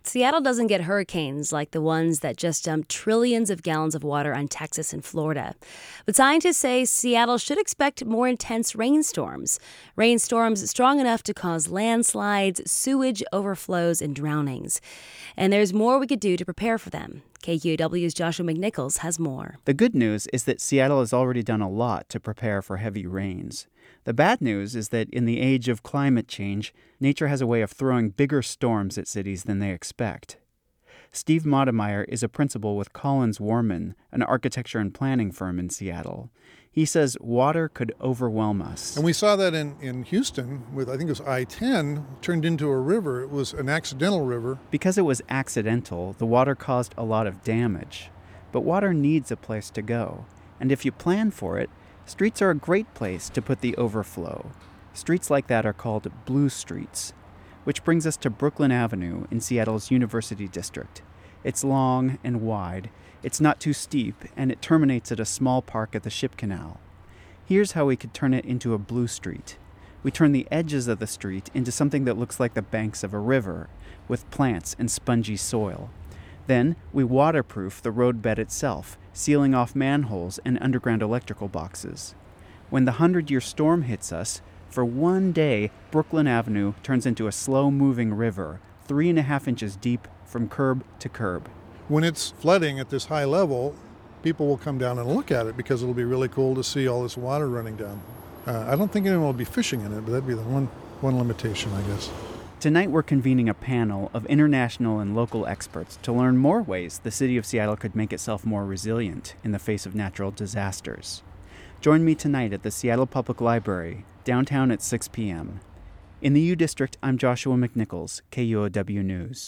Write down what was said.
Seattle doesn't get hurricanes like the ones that just dumped trillions of gallons of water on Texas and Florida. But scientists say Seattle should expect more intense rainstorms. Rainstorms strong enough to cause landslides, sewage overflows, and drownings. And there's more we could do to prepare for them. KQOW's Joshua McNichols has more. The good news is that Seattle has already done a lot to prepare for heavy rains. The bad news is that in the age of climate change, nature has a way of throwing bigger storms at cities than they expect. Steve Modemeyer is a principal with Collins Warman, an architecture and planning firm in Seattle. He says water could overwhelm us. And we saw that in Houston with, I think it was I-10, turned into a river. It was an accidental river. Because it was accidental, the water caused a lot of damage. But water needs a place to go. And if you plan for it, streets are a great place to put the overflow. Streets like that are called blue streets. Which brings us to Brooklyn Avenue in Seattle's University District. It's long and wide, it's not too steep, and it terminates at a small park at the Ship Canal. Here's how we could turn it into a blue street. We turn the edges of the street into something that looks like the banks of a river, with plants and spongy soil. Then we waterproof the roadbed itself, sealing off manholes and underground electrical boxes. When the 100-year storm hits us, for one day, Brooklyn Avenue turns into a slow-moving river, 3.5 inches deep from curb to curb. When it's flooding at this high level, people will come down and look at it because it'll be really cool to see all this water running down. I don't think anyone will be fishing in it, but that'd be the one limitation, I guess. Tonight we're convening a panel of international and local experts to learn more ways the city of Seattle could make itself more resilient in the face of natural disasters. Join me tonight at the Seattle Public Library, downtown at 6 p.m. In the U District, I'm Joshua McNichols, KUOW News.